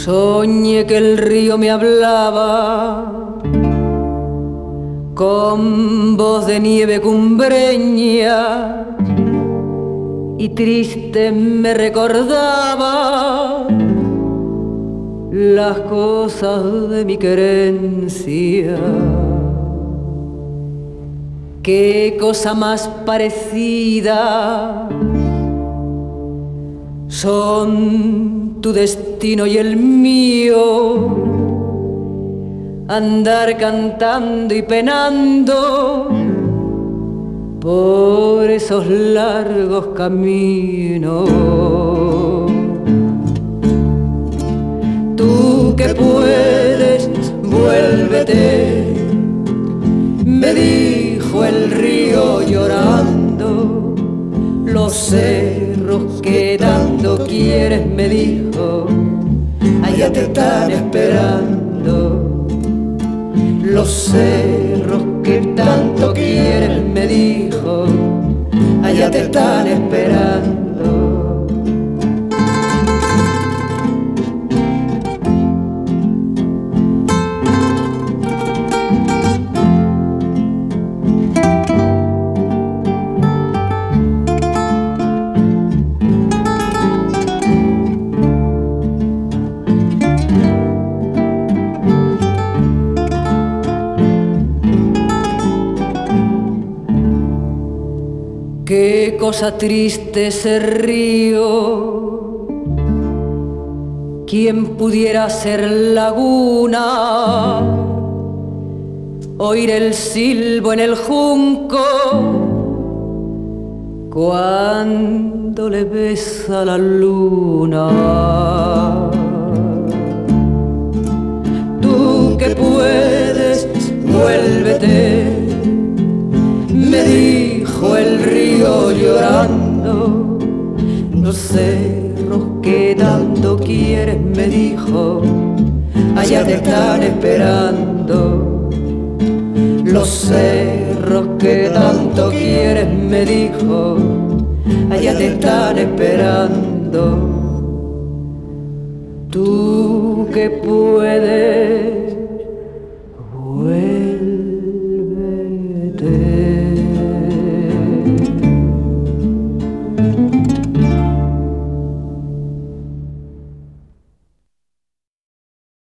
Soñé que el río me hablaba con voz de nieve cumbreña y triste me recordaba las cosas de mi querencia. Qué cosa más parecida son tu destino y el mío, andar cantando y penando por esos largos caminos. Tú que puedes, vuélvete, me dijo el río llorando. Los cerros que tanto quieres, me dijo, allá te están esperando. Los cerros que tanto quieres, me dijo, allá te están esperando. Qué cosa triste ese río, quien pudiera ser laguna, oír el silbo en el junco cuando le besa la luna. Tú que puedes, vuélvete, me dijo el río llorando. Los cerros que tanto quieres, me dijo, allá te están esperando. Los cerros que tanto quieres, me dijo, allá te están esperando. Tú que puedes,